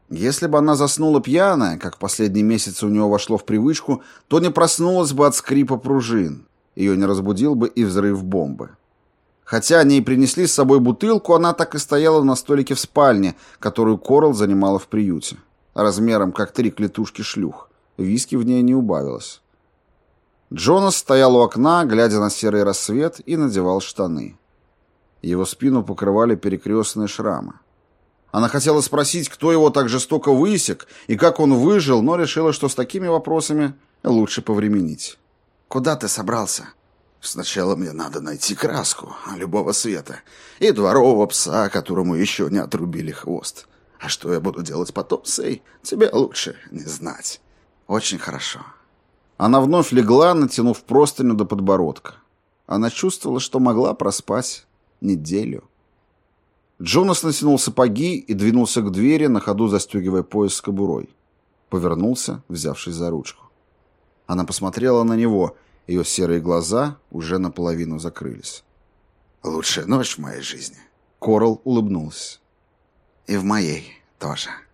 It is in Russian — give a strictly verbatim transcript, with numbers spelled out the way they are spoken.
Если бы она заснула пьяная, как в последние месяцы у нее вошло в привычку, то не проснулась бы от скрипа пружин. Ее не разбудил бы и взрыв бомбы. Хотя они и принесли с собой бутылку, она так и стояла на столике в спальне, которую Корал занимала в приюте. Размером как три клетушки шлюх. Виски в ней не убавилось. Джонас стоял у окна, глядя на серый рассвет, и надевал штаны. Его спину покрывали перекрестные шрамы. Она хотела спросить, кто его так жестоко высек и как он выжил, но решила, что с такими вопросами лучше повременить. «Куда ты собрался?» «Сначала мне надо найти краску любого цвета и дворового пса, которому еще не отрубили хвост. А что я буду делать потом, Сэй, тебе лучше не знать». «Очень хорошо». Она вновь легла, натянув простыню до подбородка. Она чувствовала, что могла проспать неделю. Джонас натянул сапоги и двинулся к двери, на ходу застегивая пояс с кобурой. Повернулся, взявшись за ручку. Она посмотрела на него. Ее серые глаза уже наполовину закрылись. «Лучшая ночь в моей жизни». Корал улыбнулся. «И в моей тоже».